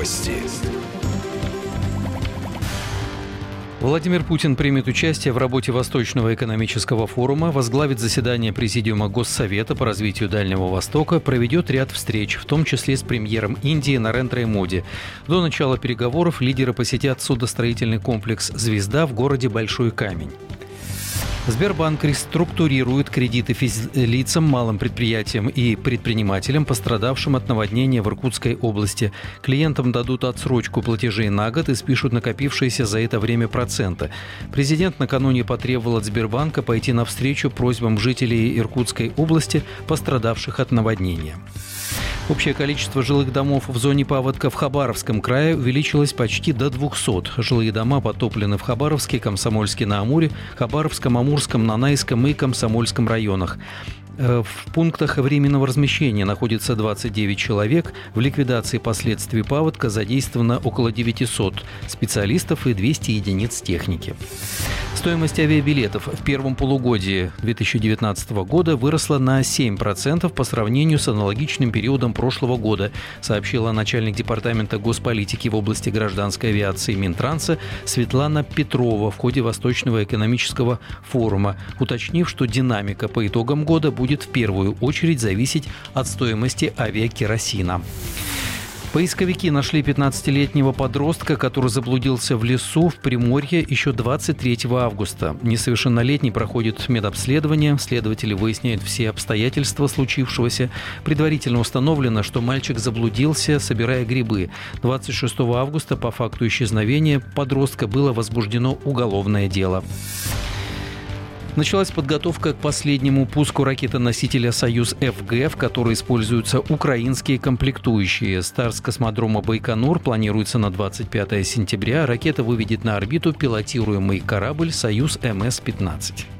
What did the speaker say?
Новости. Владимир Путин примет участие в работе Восточного экономического форума, возглавит заседание Президиума Госсовета по развитию Дальнего Востока, проведет ряд встреч, в том числе с премьером Индии Нарендра Моди. До начала переговоров лидеры посетят судостроительный комплекс «Звезда» в городе Большой Камень. Сбербанк реструктурирует кредиты физлицам, малым предприятиям и предпринимателям, пострадавшим от наводнения в Иркутской области. Клиентам дадут отсрочку платежей на год и спишут накопившиеся за это время проценты. Президент накануне потребовал от Сбербанка пойти навстречу просьбам жителей Иркутской области, пострадавших от наводнения. Общее количество жилых домов в зоне паводка в Хабаровском крае увеличилось почти до 200. Жилые дома потоплены в Хабаровске, Комсомольске-на-Амуре, Хабаровском, Амурском, Нанайском и Комсомольском районах. В пунктах временного размещения находится 29 человек. В ликвидации последствий паводка задействовано около 900 специалистов и 200 единиц техники. Стоимость авиабилетов в первом полугодии 2019 года выросла на 7% по сравнению с аналогичным периодом прошлого года, сообщила начальник департамента госполитики в области гражданской авиации Минтранса Светлана Петрова в ходе Восточного экономического форума, уточнив, что динамика по итогам года будет в первую очередь зависеть от стоимости авиакеросина. Поисковики нашли 15-летнего подростка, который заблудился в лесу в Приморье еще 23 августа. Несовершеннолетний проходит медобследование. Следователи выясняют все обстоятельства случившегося. Предварительно установлено, что мальчик заблудился, собирая грибы. 26 августа по факту исчезновения подростка было возбуждено уголовное дело. Началась подготовка к последнему пуску ракетоносителя «Союз-ФГ», в которой используются украинские комплектующие. Старт с космодрома Байконур планируется на 25 сентября. Ракета выведет на орбиту пилотируемый корабль «Союз-МС-15».